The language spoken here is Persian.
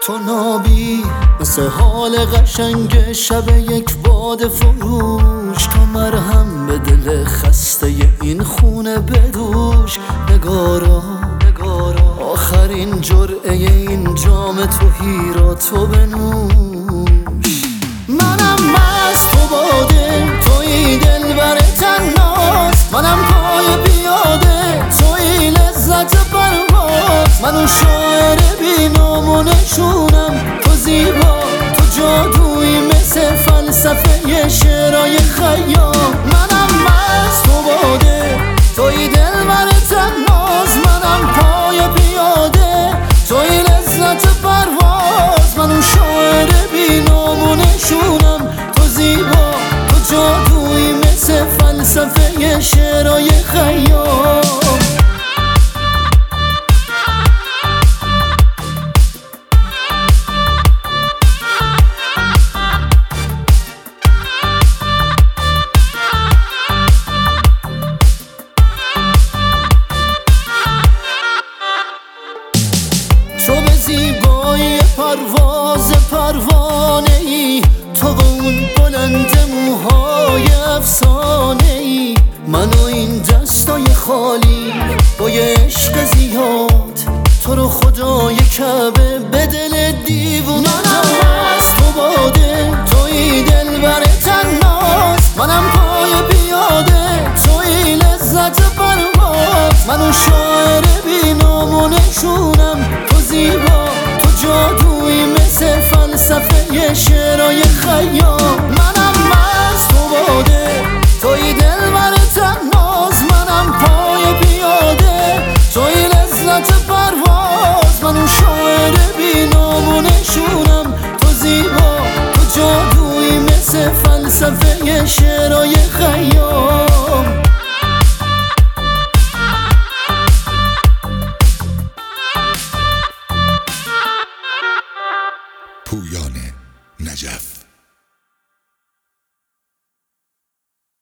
تو نابی مثل حال قشنگ شب یک باد فروش، تو مرهم به دل خسته این خونه بدوش. نگارا آخرین جرعه این جام توهی را تو بنوش. منم مست تو باده، توی دلبر تناز، منم پای پیاده، توی لذت پرواز. منو شاعر بی نام و نشونم، تو زیبا تو جادویی مثل فلسفه شعرهای خیام. منم مست تو باده، توی دلبر تناز، منم پای پیاده، توی لذت پرواز. منو شاعر بی نام و نشونم، تو زیبا تو جادویی مثل فلسفه شعرهای خیام. تو به زیبایی پرواز پروانه ای، تو با اون بلند موهای افسانه ای. من و این دستای خالی با یه عشق زیاد، تو رو خدای کعبه به دل دیوونه. منم از تو باده، توی دلبر تناز، منم پای پیاده، توی لذت پرواز. منو شاعر بی نام و نشونم، تو زیبا تو جادویی مثل فلسفه شعرهای خیام. منم مست تو باده، توی دلبر تناز، منم پای پیاده، توی لذت پرواز. منو شاعر بی نام و نشونم، تو زیبا تو جادویی مثل فلسفه شعرهای خیام. پویان نجف.